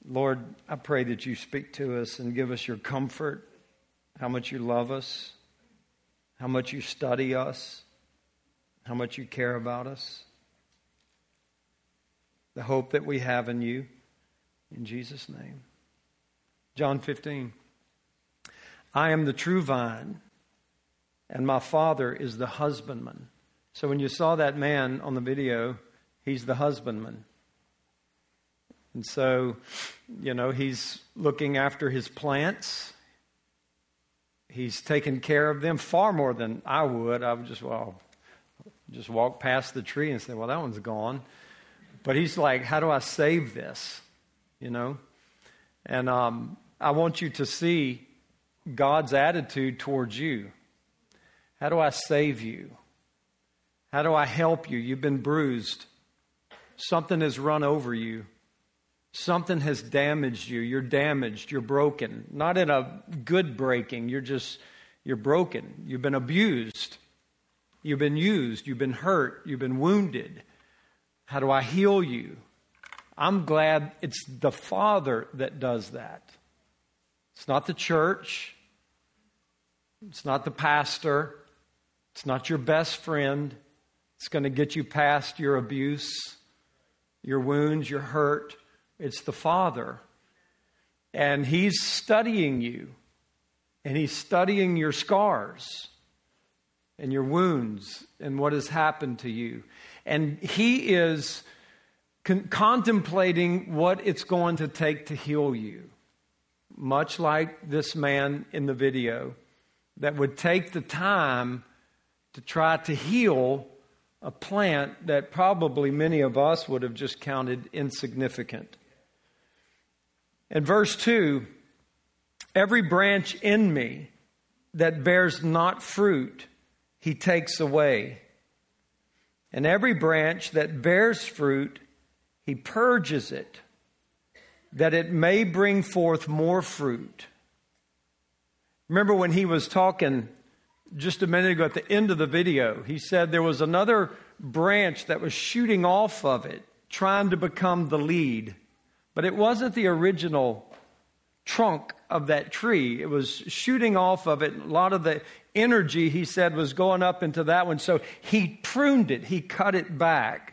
Lord, I pray that you speak to us and give us your comfort, how much you love us, how much you study us, how much you care about us, the hope that we have in you. In Jesus' name. John 15. I am the true vine, and my Father is the husbandman. So when you saw that man on the video, he's the husbandman. And so, he's looking after his plants. He's taking care of them far more than I would. I would just walk past the tree and say, well, that one's gone. But he's like, how do I save this? And I want you to see God's attitude towards you. How do I save you? How do I help you? You've been bruised. Something has run over you. Something has damaged you. You're damaged. You're broken. Not in a good breaking. You're broken. You've been abused. You've been used. You've been hurt. You've been wounded. How do I heal you? I'm glad it's the Father that does that. It's not the church. It's not the pastor. It's not your best friend. It's going to get you past your abuse, your wounds, your hurt. It's the Father. And He's studying you. And He's studying your scars and your wounds and what has happened to you. And He is contemplating what it's going to take to heal you. Much like this man in the video that would take the time to try to heal a plant that probably many of us would have just counted insignificant. In verse 2, every branch in me that bears not fruit, He takes away. And every branch that bears fruit, He purges it, that it may bring forth more fruit. Remember when he was talking just a minute ago at the end of the video, he said there was another branch that was shooting off of it, trying to become the lead. But it wasn't the original trunk of that tree. It was shooting off of it. A lot of the energy, he said, was going up into that one. So he pruned it. He cut it back.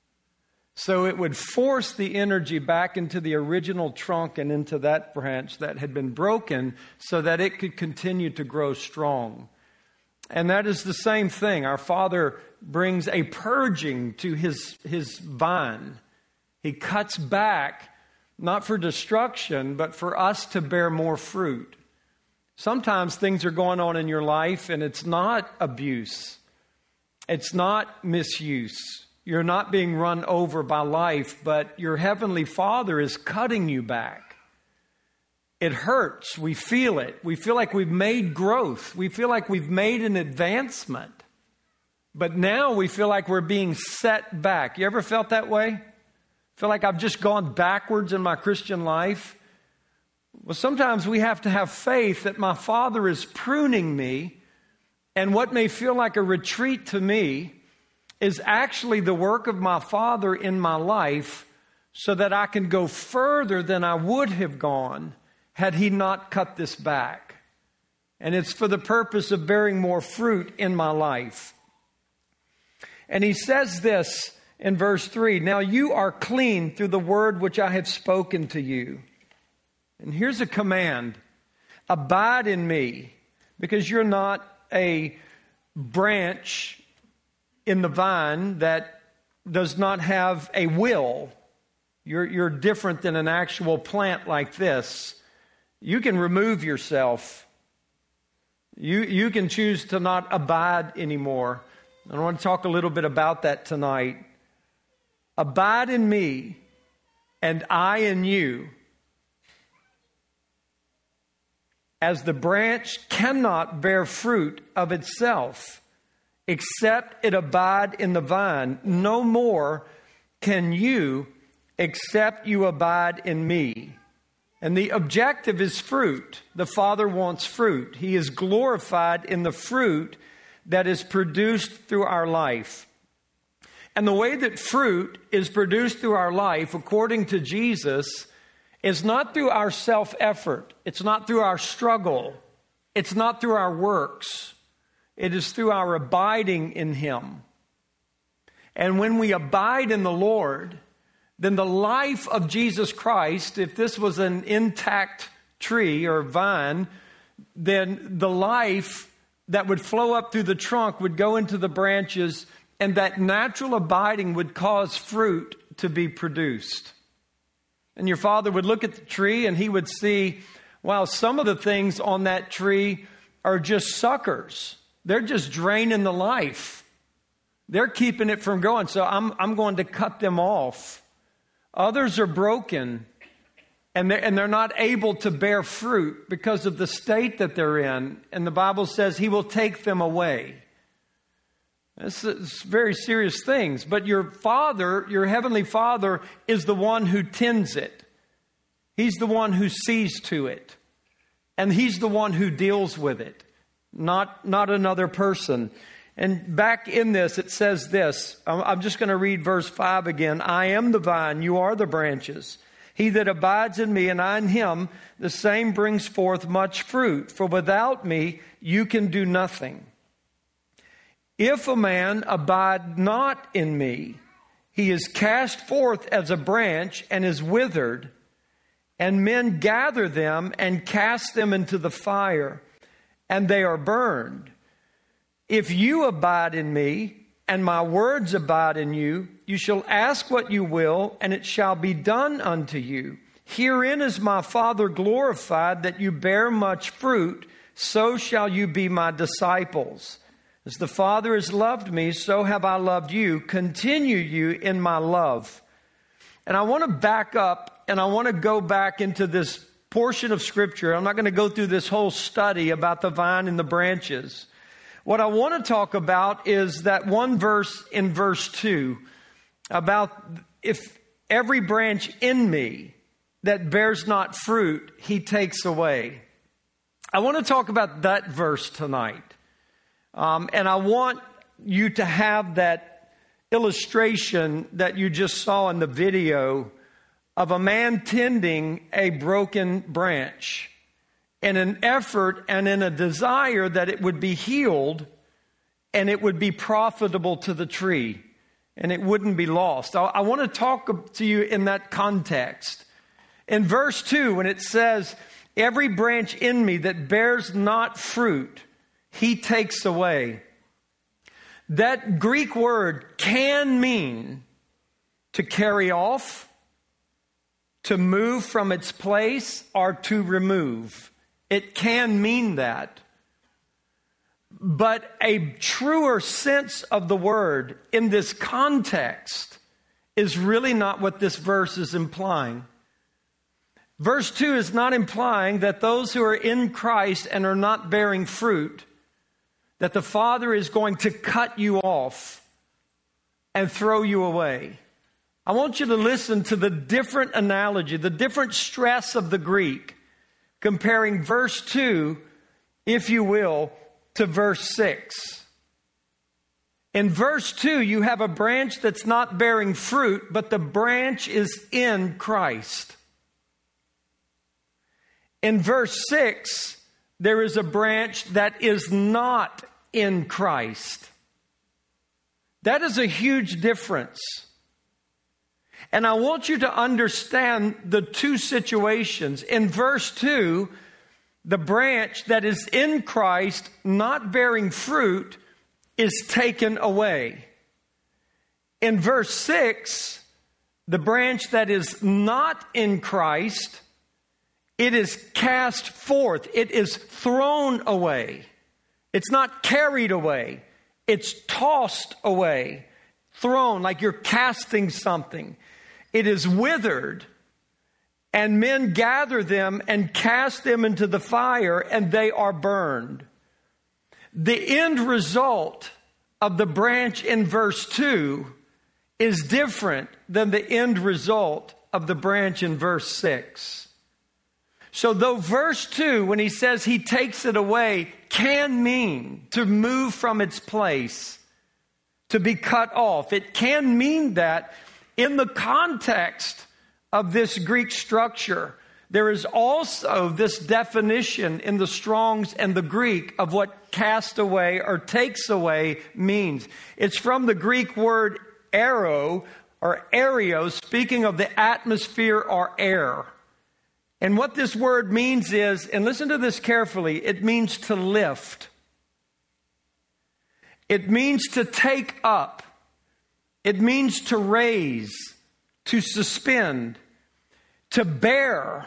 So it would force the energy back into the original trunk and into that branch that had been broken so that it could continue to grow strong. And that is the same thing. Our Father brings a purging to his vine. He cuts back, not for destruction, but for us to bear more fruit. Sometimes things are going on in your life and it's not abuse. It's not misuse. You're not being run over by life, but your Heavenly Father is cutting you back. It hurts. We feel it. We feel like we've made growth. We feel like we've made an advancement. But now we feel like we're being set back. You ever felt that way? Feel like I've just gone backwards in my Christian life? Well, sometimes we have to have faith that my Father is pruning me, and what may feel like a retreat to me is actually the work of my Father in my life so that I can go further than I would have gone had He not cut this back. And it's for the purpose of bearing more fruit in my life. And he says this in verse 3, now you are clean through the word which I have spoken to you. And here's a command, abide in me, because you're not a branch in the vine that does not have a will. You're different than an actual plant like this. You can remove yourself. You can choose to not abide anymore. I want to talk a little bit about that tonight. Abide in me, and I in you. As the branch cannot bear fruit of itself, except it abide in the vine, no more can you except you abide in me. And the objective is fruit. The Father wants fruit. He is glorified in the fruit that is produced through our life. And the way that fruit is produced through our life, according to Jesus, is not through our self-effort. It's not through our struggle. It's not through our works. It is through our abiding in Him. And when we abide in the Lord, then the life of Jesus Christ, if this was an intact tree or vine, then the life that would flow up through the trunk would go into the branches, and that natural abiding would cause fruit to be produced. And your Father would look at the tree and He would see, wow, some of the things on that tree are just suckers. They're just draining the life. They're keeping it from growing. So I'm going to cut them off. Others are broken and they're not able to bear fruit because of the state that they're in. And the Bible says He will take them away. This is very serious things. But your Father, your Heavenly Father, is the one who tends it. He's the one who sees to it. And He's the one who deals with it, not another person. And back in this, it says this. I'm just going to read verse 5 again. I am the vine, you are the branches. He that abides in me and I in him, the same brings forth much fruit. For without me, you can do nothing. If a man abide not in me, he is cast forth as a branch and is withered, and men gather them and cast them into the fire, and they are burned. If you abide in me, and my words abide in you, you shall ask what you will, and it shall be done unto you. Herein is my Father glorified, that you bear much fruit, so shall you be my disciples. As the Father has loved me, so have I loved you. Continue you in my love. And I want to back up, and I want to go back into this portion of Scripture. I'm not going to go through this whole study about the vine and the branches. What I want to talk about is that one verse in verse 2 about if every branch in me that bears not fruit, He takes away. I want to talk about that verse tonight. And I want you to have that illustration that you just saw in the video of a man tending a broken branch in an effort and in a desire that it would be healed and it would be profitable to the tree and it wouldn't be lost. I want to talk to you in that context. In verse 2, when it says, every branch in me that bears not fruit, He takes away. That Greek word can mean to carry off, to move from its place, or to remove. It can mean that. But a truer sense of the word in this context is really not what this verse is implying. Verse 2 is not implying that those who are in Christ and are not bearing fruit, that the Father is going to cut you off and throw you away. I want you to listen to the different analogy, the different stress of the Greek, comparing verse 2, if you will, to verse 6. In verse 2, you have a branch that's not bearing fruit, but the branch is in Christ. In verse 6, there is a branch that is not in Christ. That is a huge difference. And I want you to understand the two situations. In verse 2, the branch that is in Christ, not bearing fruit, is taken away. In verse 6, the branch that is not in Christ, it is cast forth. It is thrown away. It's not carried away. It's tossed away. Thrown, like you're casting something. It is withered, and men gather them and cast them into the fire, and they are burned. The end result of the branch in verse 2 is different than the end result of the branch in verse 6. So though verse 2, when he says He takes it away, can mean to move from its place, to be cut off. It can mean that in the context of this Greek structure, there is also this definition in the Strong's and the Greek of what cast away or takes away means. It's from the Greek word aero or aereo, speaking of the atmosphere or air. And what this word means is, and listen to this carefully, it means to lift. It means to take up. It means to raise, to suspend, to bear,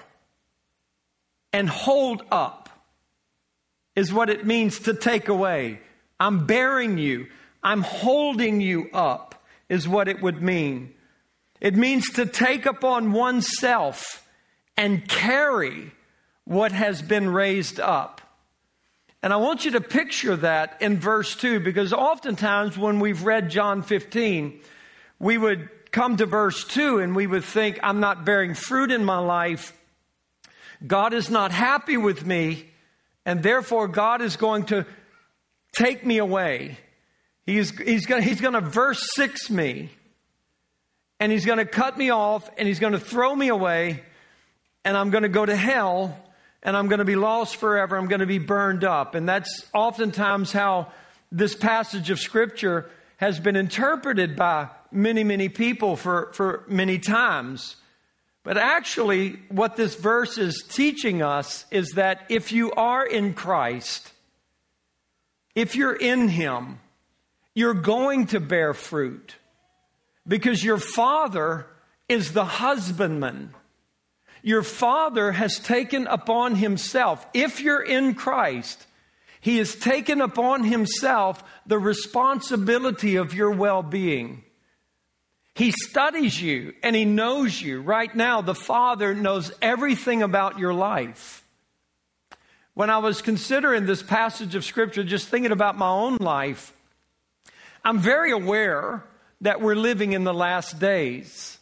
and hold up is what it means to take away. I'm bearing you. I'm holding you up is what it would mean. It means to take upon oneself and carry what has been raised up. And I want you to picture that in verse 2, because oftentimes when we've read John 15, we would come to verse 2 and we would think, I'm not bearing fruit in my life. God is not happy with me, and therefore God is going to take me away. He's going to verse 6 me, and he's going to cut me off, and he's going to throw me away, and I'm going to go to hell, and I'm going to be lost forever. I'm going to be burned up. And that's oftentimes how this passage of Scripture has been interpreted by many, many people for many times. But actually, what this verse is teaching us is that if you are in Christ, if you're in Him, you're going to bear fruit, because your Father is the husbandman. Your Father has taken upon Himself, if you're in Christ, He has taken upon Himself the responsibility of your well-being. He studies you and He knows you. Right now, the Father knows everything about your life. When I was considering this passage of Scripture, just thinking about my own life, I'm very aware that we're living in the last days.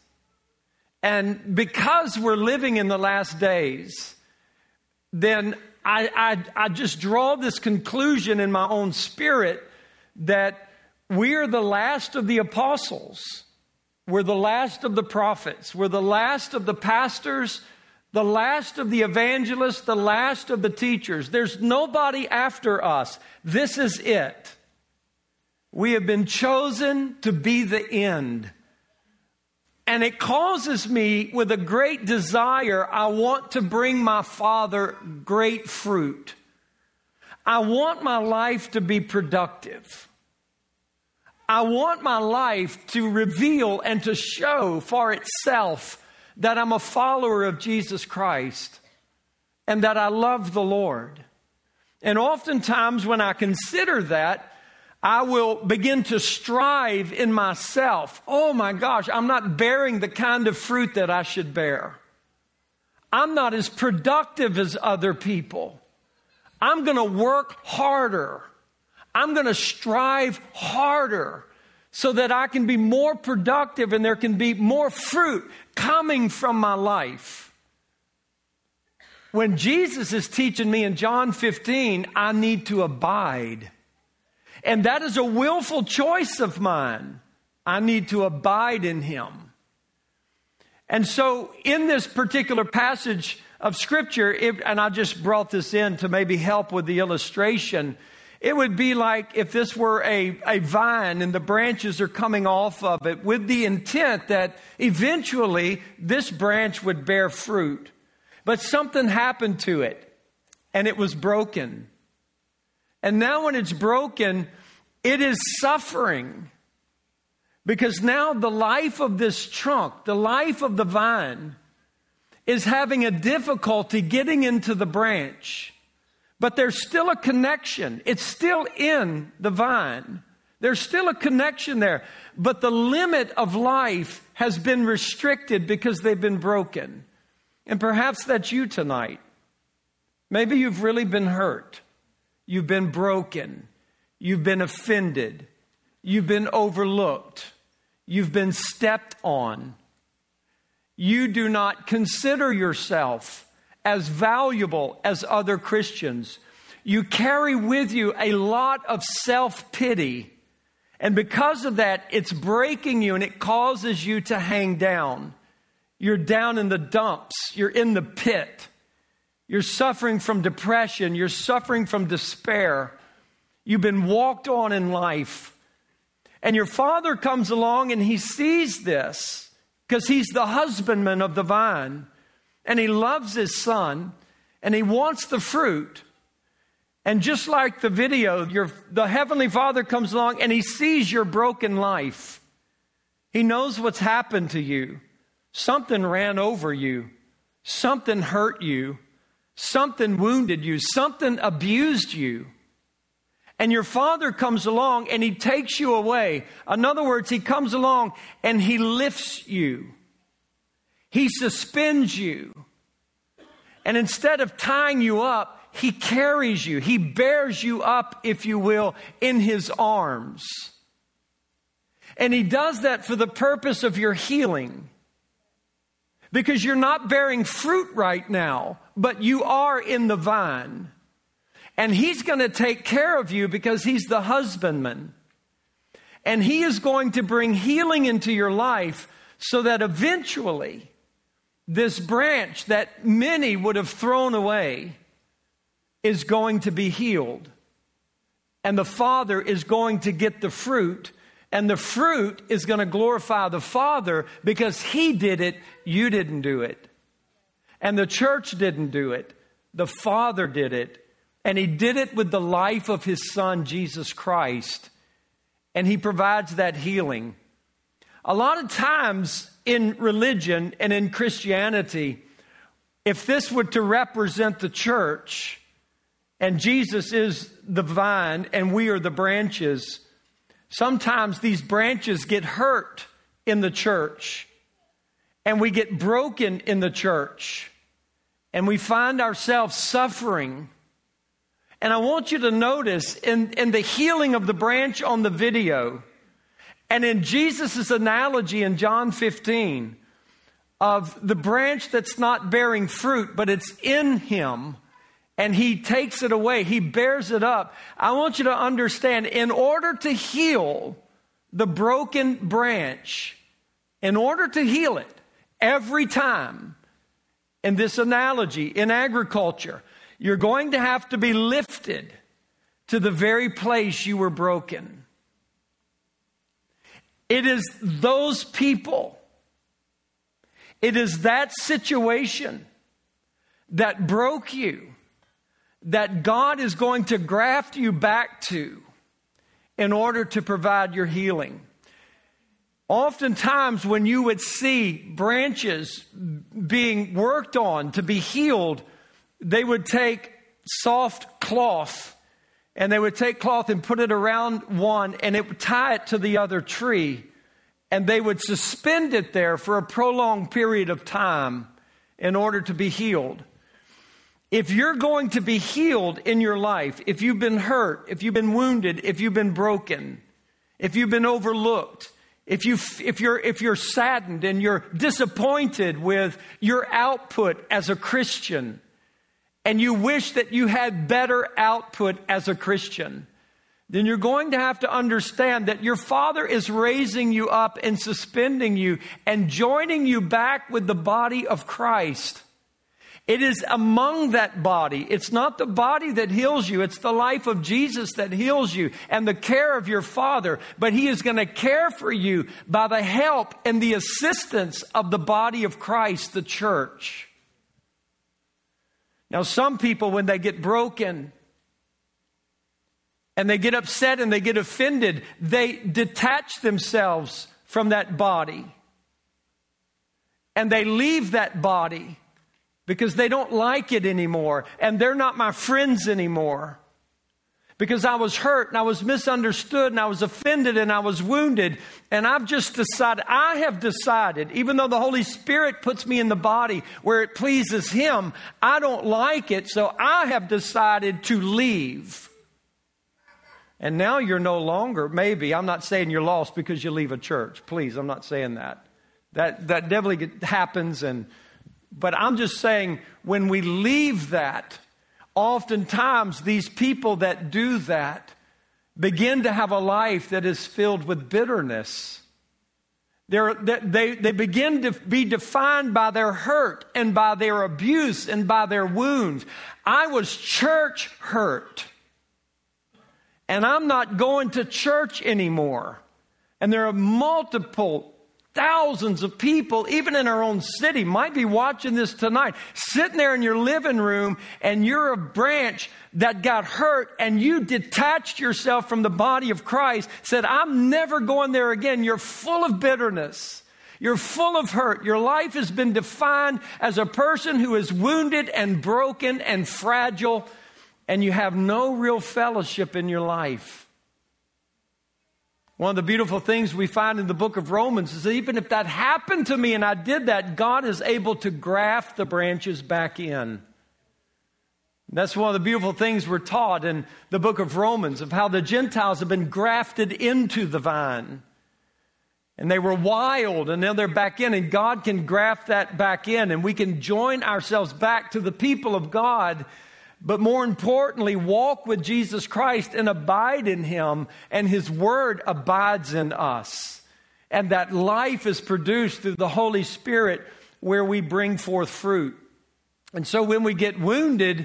And because we're living in the last days, then I just draw this conclusion in my own spirit that we're the last of the apostles. We're the last of the prophets. We're the last of the pastors, the last of the evangelists, the last of the teachers. There's nobody after us. This is it. We have been chosen to be the end. And it causes me with a great desire, I want to bring my Father great fruit. I want my life to be productive. I want my life to reveal and to show for itself that I'm a follower of Jesus Christ and that I love the Lord. And oftentimes when I consider that, I will begin to strive in myself. Oh my gosh, I'm not bearing the kind of fruit that I should bear. I'm not as productive as other people. I'm going to work harder. I'm going to strive harder so that I can be more productive and there can be more fruit coming from my life. When Jesus is teaching me in John 15, I need to abide. And that is a willful choice of mine. I need to abide in Him. And so in this particular passage of Scripture, and I just brought this in to maybe help with the illustration, it would be like if this were a vine and the branches are coming off of it with the intent that eventually this branch would bear fruit. But something happened to it and it was broken. And now when it's broken, it is suffering. Because now the life of this trunk, the life of the vine, is having a difficulty getting into the branch. But there's still a connection. It's still in the vine. There's still a connection there. But the limit of life has been restricted because they've been broken. And perhaps that's you tonight. Maybe you've really been hurt. You've been broken. You've been offended. You've been overlooked. You've been stepped on. You do not consider yourself as valuable as other Christians. You carry with you a lot of self-pity. And because of that, it's breaking you and it causes you to hang down. You're down in the dumps. You're in the pit. You're suffering from depression. You're suffering from despair. You've been walked on in life. And your Father comes along and He sees this because He's the husbandman of the vine. And He loves His Son and He wants the fruit. And just like the video, the Heavenly Father comes along and He sees your broken life. He knows what's happened to you. Something ran over you. Something hurt you. Something wounded you. Something abused you. And your Father comes along and He takes you away. In other words, He comes along and He lifts you. He suspends you. And instead of tying you up, He carries you. He bears you up, if you will, in His arms. And He does that for the purpose of your healing. Because you're not bearing fruit right now, but you are in the vine. And He's going to take care of you because He's the husbandman. And He is going to bring healing into your life so that eventually this branch that many would have thrown away is going to be healed. And the Father is going to get the fruit. And the fruit is going to glorify the Father because He did it, you didn't do it. And the church didn't do it. The Father did it. And He did it with the life of His Son, Jesus Christ. And He provides that healing. A lot of times in religion and in Christianity, if this were to represent the church, and Jesus is the vine and we are the branches, sometimes these branches get hurt in the church. And we get broken in the church. And we find ourselves suffering. And I want you to notice in the healing of the branch on the video, and in Jesus' analogy in John 15, of the branch that's not bearing fruit, but it's in Him, and He takes it away. He bears it up. I want you to understand, in order to heal the broken branch, in order to heal it, every time, in this analogy, in agriculture, you're going to have to be lifted to the very place you were broken. It is those people, it is that situation that broke you, that God is going to graft you back to in order to provide your healing. Oftentimes when you would see branches being worked on to be healed, they would take soft cloth and they would take cloth and put it around one and it would tie it to the other tree, and they would suspend it there for a prolonged period of time in order to be healed. If you're going to be healed in your life, if you've been hurt, if you've been wounded, if you've been broken, if you've been overlooked, if you're saddened and you're disappointed with your output as a Christian, and you wish that you had better output as a Christian, then you're going to have to understand that your Father is raising you up and suspending you and joining you back with the body of Christ. It is among that body. It's not the body that heals you. It's the life of Jesus that heals you and the care of your Father. But He is going to care for you by the help and the assistance of the body of Christ, the church. Now, some people, when they get broken and they get upset and they get offended, they detach themselves from that body. And they leave that body because they don't like it anymore. And they're not my friends anymore. Because I was hurt and I was misunderstood and I was offended and I was wounded. And I have decided, even though the Holy Spirit puts me in the body where it pleases Him, I don't like it. So I have decided to leave. And now you're no longer, maybe, I'm not saying you're lost because you leave a church. Please, I'm not saying that. That definitely happens. But I'm just saying, when we leave that, oftentimes these people that do that begin to have a life that is filled with bitterness. They begin to be defined by their hurt and by their abuse and by their wounds. I was church hurt. And I'm not going to church anymore. And there are multiple thousands of people, even in our own city, might be watching this tonight, sitting there in your living room, and you're a branch that got hurt, and you detached yourself from the body of Christ, said, I'm never going there again. You're full of bitterness. You're full of hurt. Your life has been defined as a person who is wounded and broken and fragile, and you have no real fellowship in your life. One of the beautiful things we find in the book of Romans is that even if that happened to me and I did that, God is able to graft the branches back in. That's one of the beautiful things we're taught in the book of Romans, of how the Gentiles have been grafted into the vine. And they were wild, and now they're back in, and God can graft that back in, and we can join ourselves back to the people of God. But more importantly, walk with Jesus Christ and abide in Him, and His Word abides in us. And that life is produced through the Holy Spirit where we bring forth fruit. And so when we get wounded,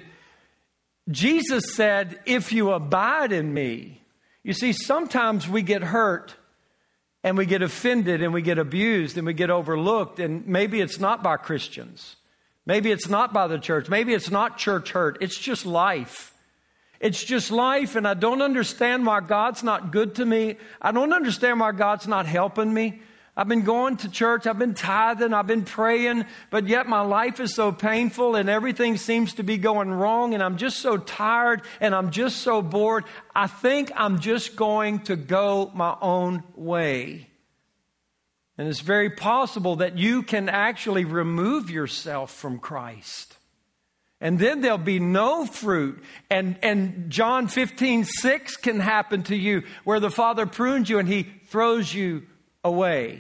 Jesus said, if you abide in me. You see, sometimes we get hurt and we get offended and we get abused and we get overlooked, and maybe it's not by Christians. Maybe it's not by the church. Maybe it's not church hurt. It's just life. It's just life, and I don't understand why God's not good to me. I don't understand why God's not helping me. I've been going to church. I've been tithing. I've been praying, but yet my life is so painful and everything seems to be going wrong, and I'm just so tired and I'm just so bored. I think I'm just going to go my own way. And it's very possible that you can actually remove yourself from Christ. And then there'll be no fruit. And John 15:6 can happen to you, where the Father prunes you and He throws you away.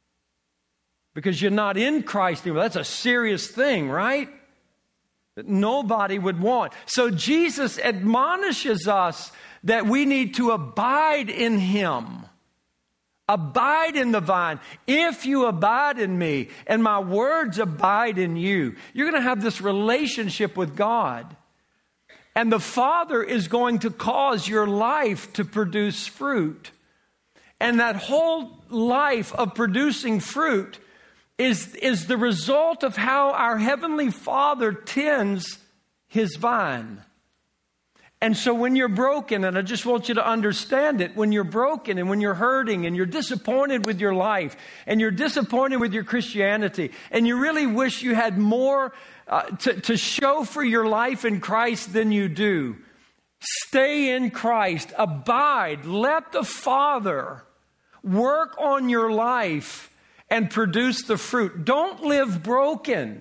Because you're not in Christ anymore. That's a serious thing, right? That nobody would want. So Jesus admonishes us that we need to abide in Him. Abide in the vine. If you abide in me and my words abide in you, you're going to have this relationship with God. And the Father is going to cause your life to produce fruit. And that whole life of producing fruit is the result of how our Heavenly Father tends His vine. And so when you're broken, and I just want you to understand it, when you're broken and when you're hurting and you're disappointed with your life and you're disappointed with your Christianity and you really wish you had more to show for your life in Christ than you do, stay in Christ, abide, let the Father work on your life and produce the fruit. Don't live broken.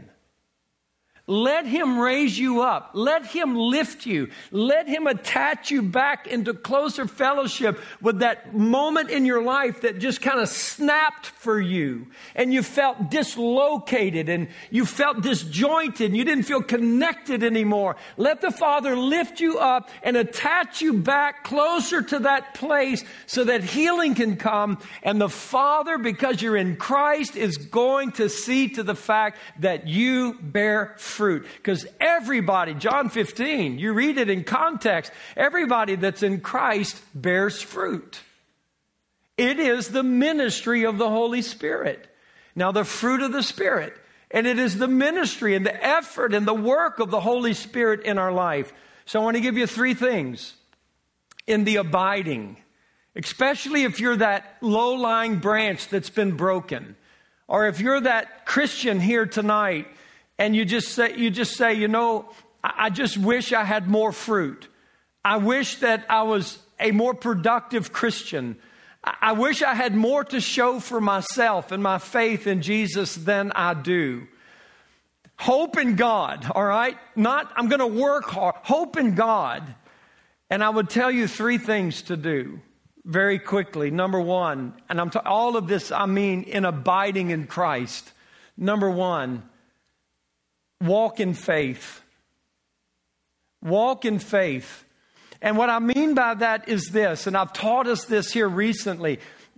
Let Him raise you up. Let Him lift you. Let Him attach you back into closer fellowship with that moment in your life that just kind of snapped for you. And you felt dislocated and you felt disjointed. And you didn't feel connected anymore. Let the Father lift you up and attach you back closer to that place so that healing can come. And the Father, because you're in Christ, is going to see to the fact that you bear fruit. Because everybody, John 15, you read it in context, everybody that's in Christ bears fruit. It is the ministry of the Holy Spirit. Now, the fruit of the Spirit, and it is the ministry and the effort and the work of the Holy Spirit in our life. So I want to give you three things in the abiding, especially if you're that low-lying branch that's been broken, or if you're that Christian here tonight and you just say, you know, I just wish I had more fruit. I wish that I was a more productive Christian. I wish I had more to show for myself and my faith in Jesus than I do. Hope in God, all right? Not, I'm going to work hard. Hope in God. And I would tell you three things to do very quickly. Number one, and all of this I mean in abiding in Christ. Number one, walk in faith. Walk in faith. And what I mean by that is this, and I've taught us this here recently.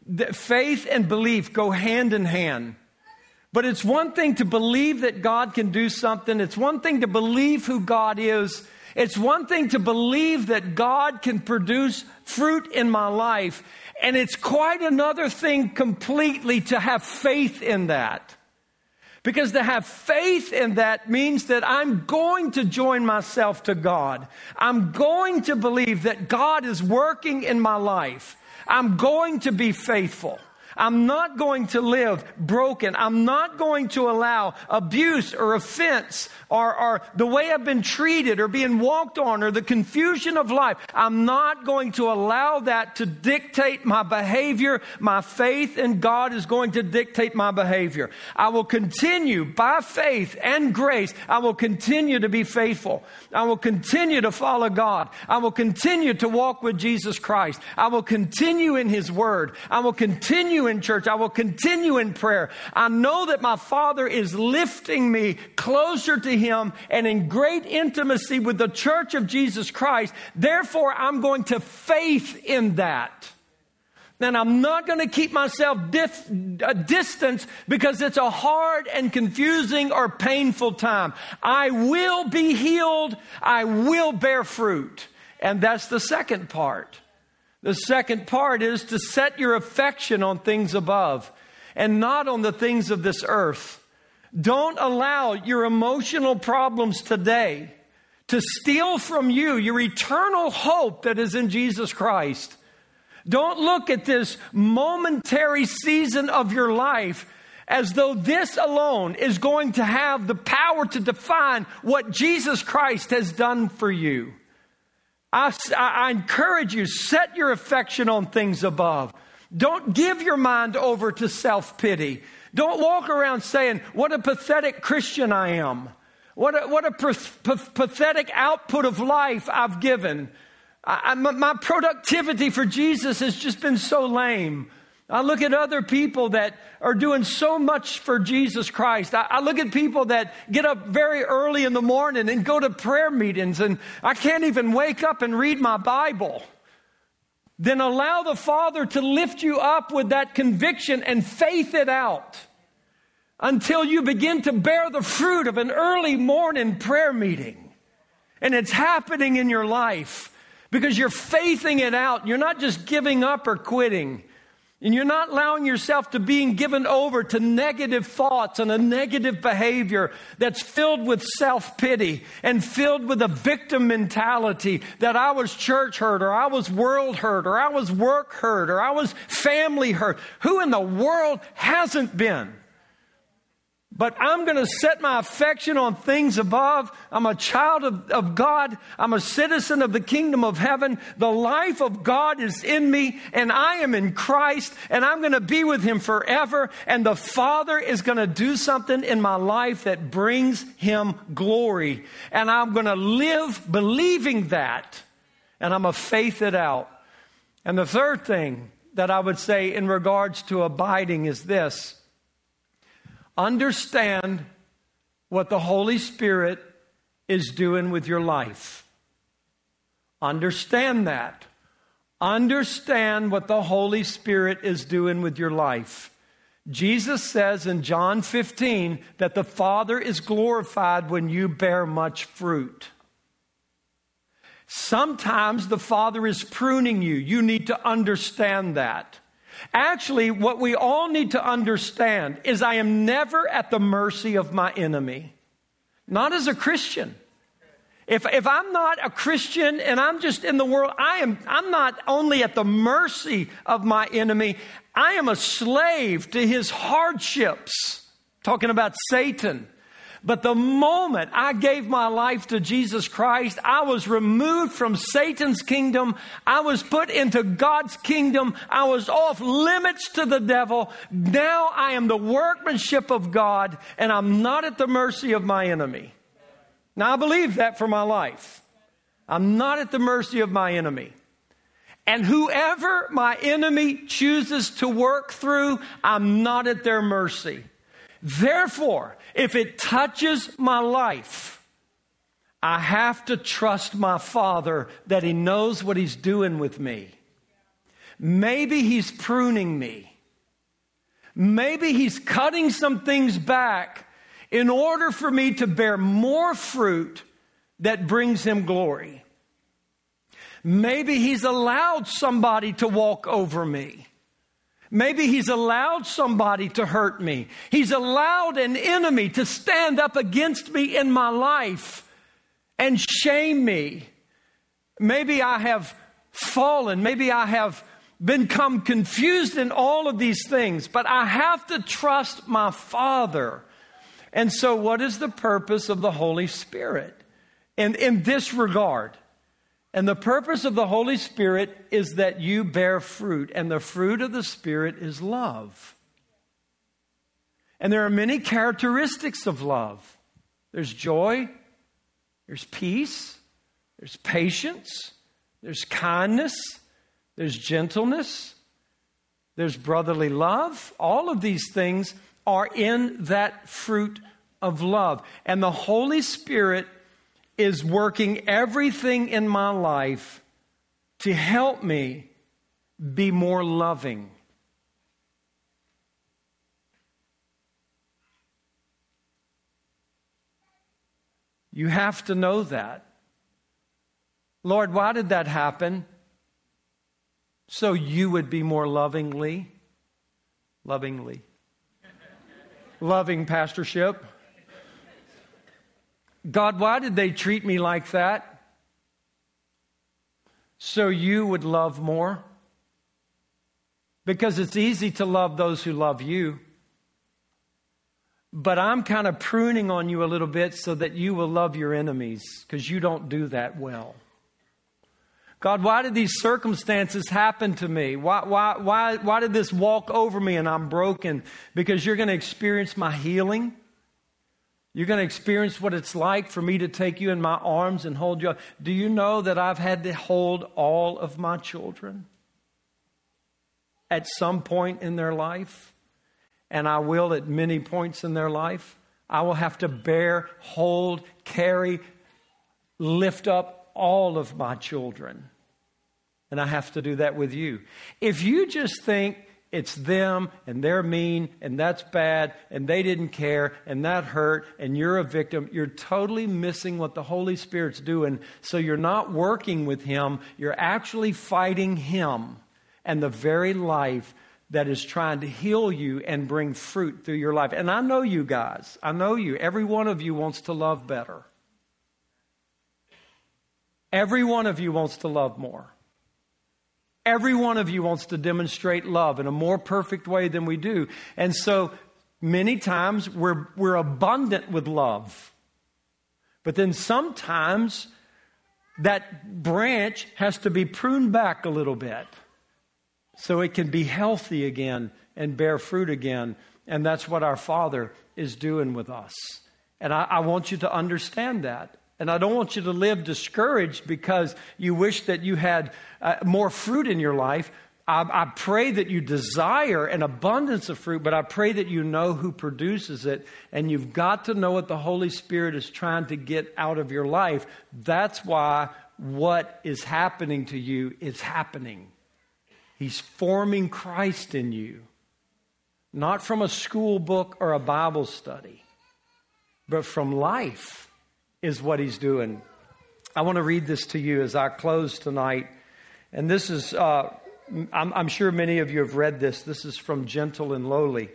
Faith and belief go hand in hand. But it's one thing to believe that God can do something. It's one thing to believe who God is. It's one thing to believe that God can produce fruit in my life. And it's quite another thing completely to have faith in that. Because to have faith in that means that I'm going to join myself to God. I'm going to believe that God is working in my life. I'm going to be faithful. I'm not going to live broken. I'm not going to allow abuse or offense or the way I've been treated or being walked on or the confusion of life. I'm not going to allow that to dictate my behavior. My faith in God is going to dictate my behavior. I will continue by faith and grace. I will continue to be faithful. I will continue to follow God. I will continue to walk with Jesus Christ. I will continue in His Word. I will continue in church. I will continue in prayer. I know that my Father is lifting me closer to Him and in great intimacy with the church of Jesus Christ. Therefore, I'm going to faith in that. Then I'm not going to keep myself a distance because it's a hard and confusing or painful time. I will be healed. I will bear fruit. And that's the second part. The second part is to set your affection on things above and not on the things of this earth. Don't allow your emotional problems today to steal from you your eternal hope that is in Jesus Christ. Don't look at this momentary season of your life as though this alone is going to have the power to define what Jesus Christ has done for you. I encourage you, set your affection on things above. Don't give your mind over to self-pity. Don't walk around saying, what a pathetic Christian I am. What a pathetic output of life I've given. My productivity for Jesus has just been so lame. I look at other people that are doing so much for Jesus Christ. I look at people that get up very early in the morning and go to prayer meetings, and I can't even wake up and read my Bible. Then allow the Father to lift you up with that conviction and faith it out until you begin to bear the fruit of an early morning prayer meeting. And it's happening in your life because you're faithing it out. You're not just giving up or quitting. And you're not allowing yourself to being given over to negative thoughts and a negative behavior that's filled with self-pity and filled with a victim mentality that I was church hurt or I was world hurt or I was work hurt or I was family hurt. Who in the world hasn't been? But I'm going to set my affection on things above. I'm a child of God. I'm a citizen of the kingdom of heaven. The life of God is in me, and I am in Christ, and I'm going to be with Him forever. And the Father is going to do something in my life that brings Him glory. And I'm going to live believing that, and I'm going to faith it out. And the third thing that I would say in regards to abiding is this. Understand what the Holy Spirit is doing with your life. Understand that. Understand what the Holy Spirit is doing with your life. Jesus says in John 15 that the Father is glorified when you bear much fruit. Sometimes the Father is pruning you. You need to understand that. Actually, what we all need to understand is I am never at the mercy of my enemy. Not as a Christian. If I'm not a Christian and I'm just in the world, I'm not only at the mercy of my enemy, I am a slave to his hardships. Talking about Satan. But the moment I gave my life to Jesus Christ, I was removed from Satan's kingdom. I was put into God's kingdom. I was off limits to the devil. Now I am the workmanship of God, and I'm not at the mercy of my enemy. Now I believe that for my life. I'm not at the mercy of my enemy. And whoever my enemy chooses to work through, I'm not at their mercy. Therefore, if it touches my life, I have to trust my Father that He knows what He's doing with me. maybe He's pruning me. Maybe He's cutting some things back in order for me to bear more fruit that brings Him glory. Maybe He's allowed somebody to walk over me. Maybe He's allowed somebody to hurt me. He's allowed an enemy to stand up against me in my life and shame me. Maybe I have fallen. Maybe I have become confused in all of these things. But I have to trust my Father. And so what is the purpose of the Holy Spirit in this regard? And the purpose of the Holy Spirit is that you bear fruit. And the fruit of the Spirit is love. And there are many characteristics of love. There's joy. There's peace. There's patience. There's kindness. There's gentleness. There's brotherly love. All of these things are in that fruit of love. And the Holy Spirit is working everything in my life to help me be more loving. You have to know that. Lord, why did that happen? So you would be more loving pastorship. God, why did they treat me like that? So you would love more. Because it's easy to love those who love you. But I'm kind of pruning on you a little bit so that you will love your enemies, because you don't do that well. God, why did these circumstances happen to me? Why did this walk over me and I'm broken? Because you're going to experience my healing. You're going to experience what it's like for me to take you in my arms and hold you up. Do you know that I've had to hold all of my children at some point in their life? And I will at many points in their life. I will have to bear, hold, carry, lift up all of my children. And I have to do that with you. If you just think it's them and they're mean and that's bad and they didn't care and that hurt and you're a victim, you're totally missing what the Holy Spirit's doing. So you're not working with Him. You're actually fighting Him and the very life that is trying to heal you and bring fruit through your life. And I know you guys. I know you. Every one of you wants to love better. Every one of you wants to love more. Every one of you wants to demonstrate love in a more perfect way than we do. And so many times we're abundant with love. But then sometimes that branch has to be pruned back a little bit so it can be healthy again and bear fruit again. And that's what our Father is doing with us. And I want you to understand that. And I don't want you to live discouraged because you wish that you had more fruit in your life. I pray that you desire an abundance of fruit, but I pray that you know who produces it. And you've got to know what the Holy Spirit is trying to get out of your life. That's why what is happening to you is happening. He's forming Christ in you. Not from a school book or a Bible study, but from life is what He's doing. I want to read this to you as I close tonight. And this is, I'm sure many of you have read this. This is from Gentle and Lowly.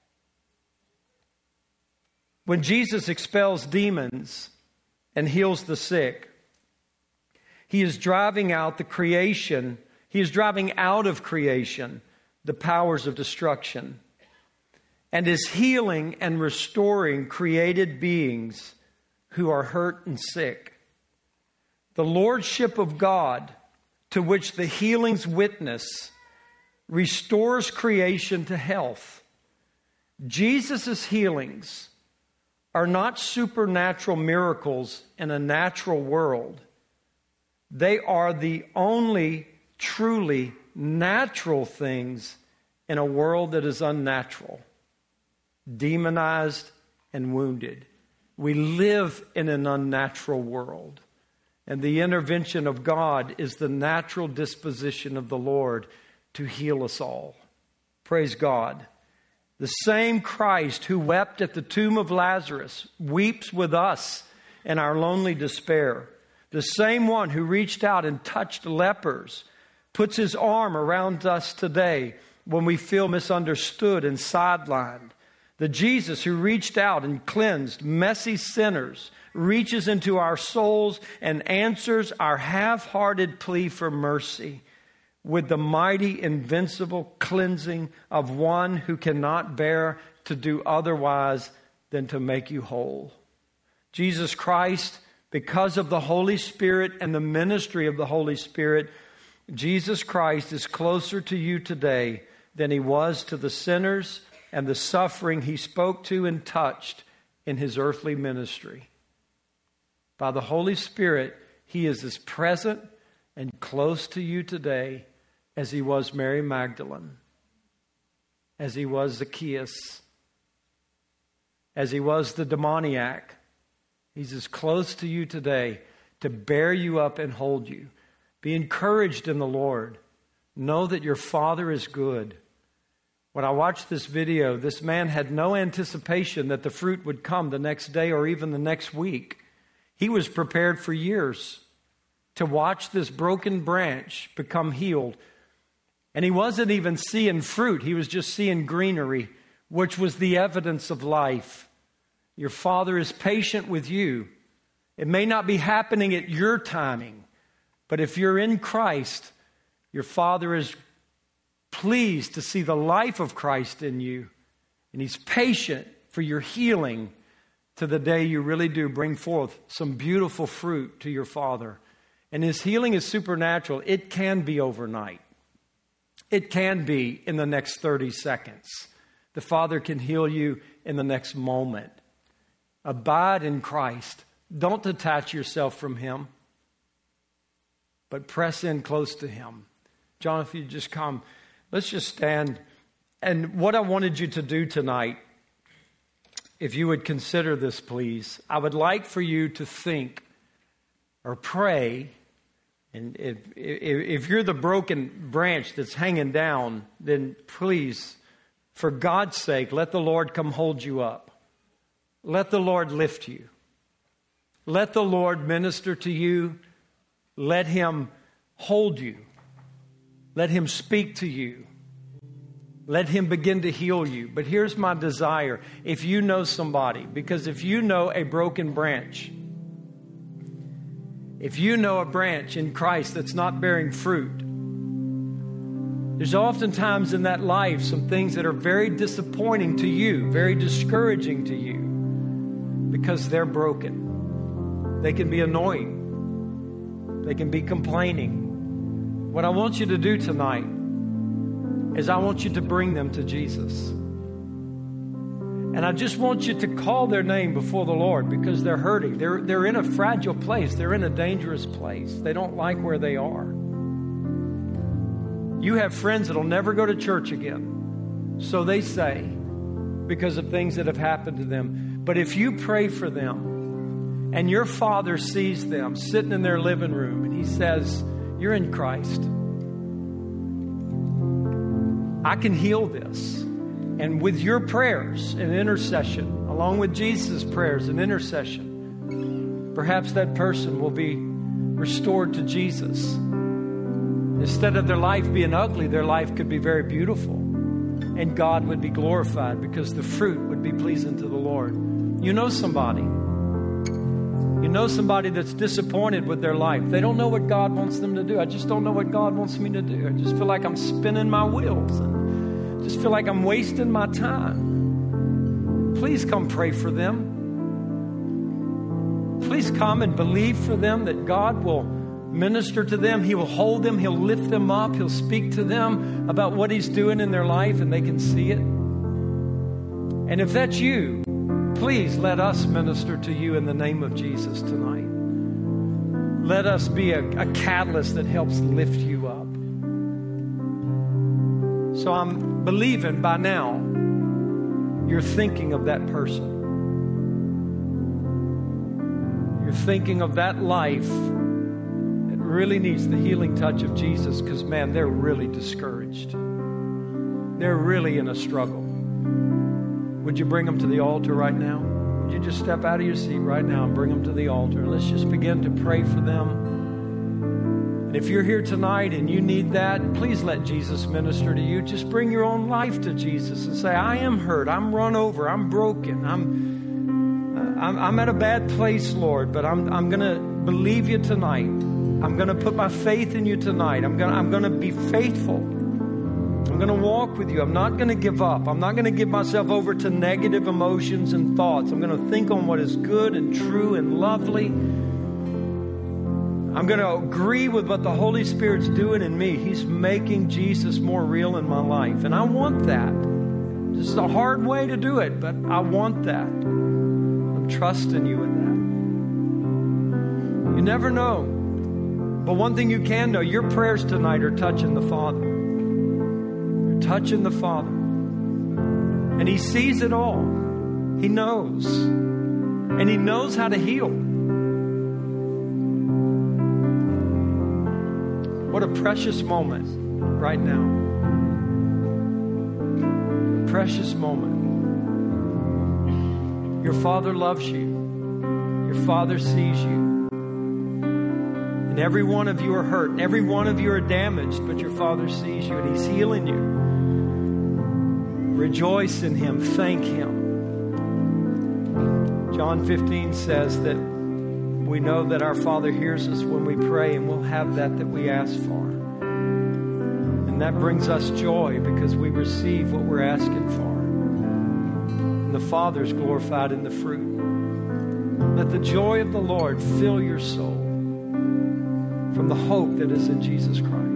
When Jesus expels demons and heals the sick, He is driving out the creation. He is driving out of creation the powers of destruction and is healing and restoring created beings who are hurt and sick. The Lordship of God, to which the healings witness, restores creation to health. Jesus' healings are not supernatural miracles in a natural world. They are the only truly natural things in a world that is unnatural, demonized and wounded. We live in an unnatural world. And the intervention of God is the natural disposition of the Lord to heal us all. Praise God. The same Christ who wept at the tomb of Lazarus weeps with us in our lonely despair. The same one who reached out and touched lepers puts his arm around us today when we feel misunderstood and sidelined. The Jesus who reached out and cleansed messy sinners reaches into our souls and answers our half-hearted plea for mercy with the mighty, invincible cleansing of one who cannot bear to do otherwise than to make you whole. Jesus Christ, because of the Holy Spirit and the ministry of the Holy Spirit, Jesus Christ is closer to you today than he was to the sinners and the suffering he spoke to and touched in his earthly ministry. By the Holy Spirit, he is as present and close to you today as he was Mary Magdalene, as he was Zacchaeus, as he was the demoniac. He's as close to you today to bear you up and hold you. Be encouraged in the Lord. Know that your Father is good. When I watched this video, this man had no anticipation that the fruit would come the next day or even the next week. He was prepared for years to watch this broken branch become healed. And he wasn't even seeing fruit. He was just seeing greenery, which was the evidence of life. Your Father is patient with you. It may not be happening at your timing, but if you're in Christ, your Father is pleased to see the life of Christ in you. And he's patient for your healing to the day you really do bring forth some beautiful fruit to your Father. And his healing is supernatural. It can be overnight. It can be in the next 30 seconds. The Father can heal you in the next moment. Abide in Christ. Don't detach yourself from him, but press in close to him. John, if you just come, let's just stand. And what I wanted you to do tonight, if you would consider this, please, I would like for you to think or pray. And if you're the broken branch that's hanging down, then please, for God's sake, let the Lord come hold you up. Let the Lord lift you. Let the Lord minister to you. Let him hold you. Let him speak to you. Let him begin to heal you. But here's my desire. If you know somebody, because if you know a broken branch, if you know a branch in Christ that's not bearing fruit, there's oftentimes in that life some things that are very disappointing to you, very discouraging to you, because they're broken. They can be annoying. They can be complaining. What I want you to do tonight is I want you to bring them to Jesus. And I just want you to call their name before the Lord because they're hurting. They're in a fragile place. They're in a dangerous place. They don't like where they are. You have friends that'll never go to church again. So they say, because of things that have happened to them. But if you pray for them and your Father sees them sitting in their living room and he says, you're in Christ. I can heal this. And with your prayers and intercession, along with Jesus' prayers and intercession, perhaps that person will be restored to Jesus. Instead of their life being ugly, their life could be very beautiful. And God would be glorified because the fruit would be pleasing to the Lord. You know somebody. You know somebody that's disappointed with their life. They don't know what God wants them to do. I just don't know what God wants me to do. I just feel like I'm spinning my wheels and just feel like I'm wasting my time. Please come pray for them. Please come and believe for them that God will minister to them. He will hold them. He'll lift them up. He'll speak to them about what he's doing in their life and they can see it. And if that's you, please let us minister to you in the name of Jesus tonight. Let us be a catalyst that helps lift you up. So I'm believing by now you're thinking of that person. You're thinking of that life that really needs the healing touch of Jesus because, man, they're really discouraged. They're really in a struggle. Would you bring them to the altar right now? Would you just step out of your seat right now and bring them to the altar? Let's just begin to pray for them. And if you're here tonight and you need that, please let Jesus minister to you. Just bring your own life to Jesus and say, I am hurt. I'm run over. I'm broken. I'm at a bad place, Lord, but I'm going to believe you tonight. I'm going to put my faith in you tonight. I'm going to be faithful. I'm going to walk with you. I'm not going to give up. I'm not going to give myself over to negative emotions and thoughts. I'm going to think on what is good and true and lovely. I'm going to agree with what the Holy Spirit's doing in me. He's making Jesus more real in my life. And I want that. This is a hard way to do it, but I want that. I'm trusting you in that. You never know. But one thing you can know, your prayers tonight are touching the Father. They're touching the Father. And He sees it all. He knows. And He knows how to heal. What a precious moment right now. Precious moment. Your Father loves you. Your Father sees you. And every one of you are hurt. And every one of you are damaged. But your Father sees you and He's healing you. Rejoice in Him. Thank Him. John 15 says that we know that our Father hears us when we pray, and we'll have that we ask for. And that brings us joy because we receive what we're asking for. And the Father's glorified in the fruit. Let the joy of the Lord fill your soul from the hope that is in Jesus Christ.